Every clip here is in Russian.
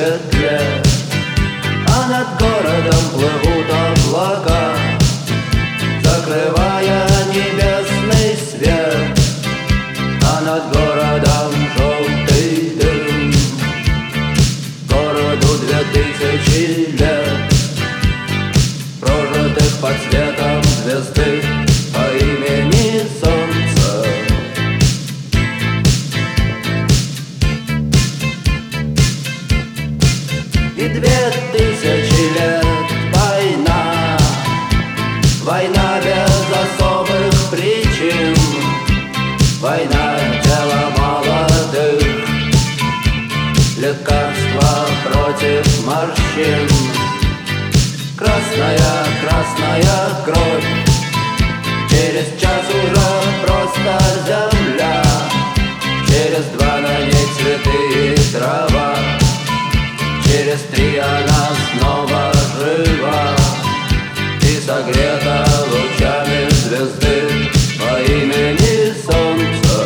петле, а над городом плывут облака, закрывая небесный свет, а над городом желтый дым. Городу 2000 лет, прожитых под светом звезды по имени Солнце. И 2000 лет война, война без особых причин, война тела молодых, лекарства против морщин. Красная, красная кровь, через час уже просто земля, через 2 на ней цветы и трава, через 3 она снова жива и согрета лучами звезды по имени Солнце.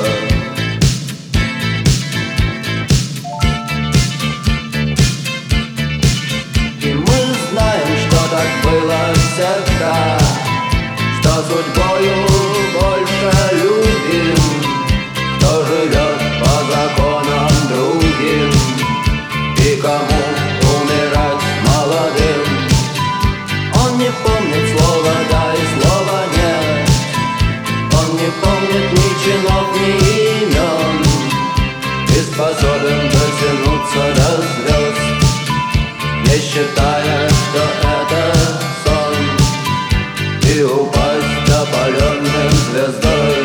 И мы знаем, что так было всегда, что судьбою больше любим, кто живет по законам другим и кому умирать молодым. Он не помнит слова «да» и слова «нет», он не помнит ни чинов, ни имен, и способен дотянуться до звезд, не считая, что это сон, и упасть опаленным звездой.